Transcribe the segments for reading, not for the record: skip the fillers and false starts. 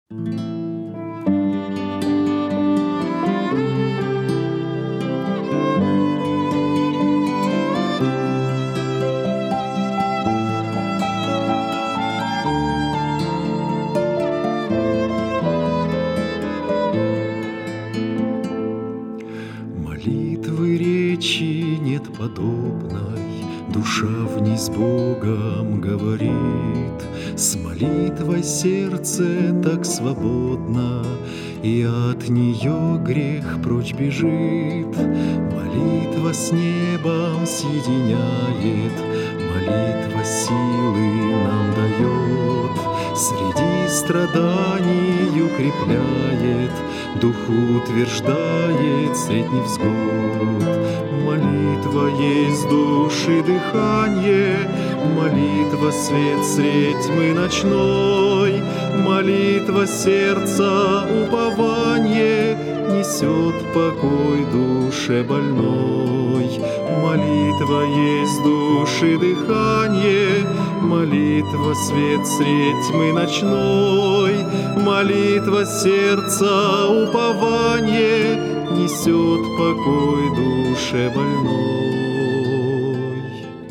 Молитвы речи нет подобной, душа в ней с Богом говорит. С молитвой сердце так свободно, и от нее грех прочь бежит. Молитва с небом соединяет, молитва силы нам дает. Среди страданий укрепляет, дух утверждает средь невзгод. Молитва есть души дыхание, молитва свет средь тьмы ночной. Молитва сердца упование несет покой душе больной. Молитва есть души дыхание, молитва свет средь тьмы ночной. Молитва сердца упование несет покой душе больной.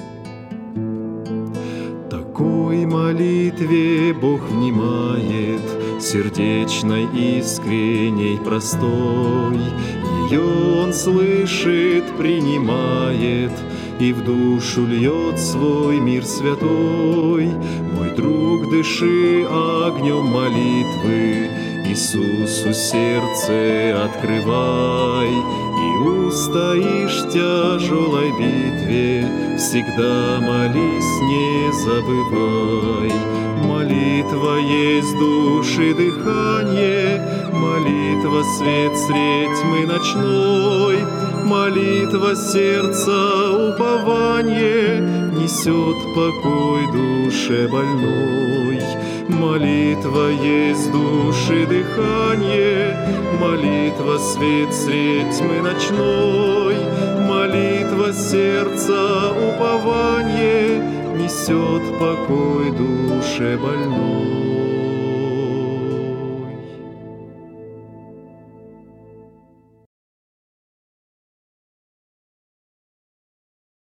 Такой молитве Бог внимает, сердечной, искренней, простой. Ее Он слышит, принимает и в душу льет свой мир святой. Мой друг, дыши огнем молитвы, Иисусу сердце открывай. И устоишь в тяжелой битве, всегда молись, не забывай. Молитва есть души дыхание, молитва свет средь тьмы ночной. Молитва сердца упование несет покой душе больной. Молитва есть души дыхание, молитва свет средь тьмы ночной. Молитва сердца упование несет покой душе больной.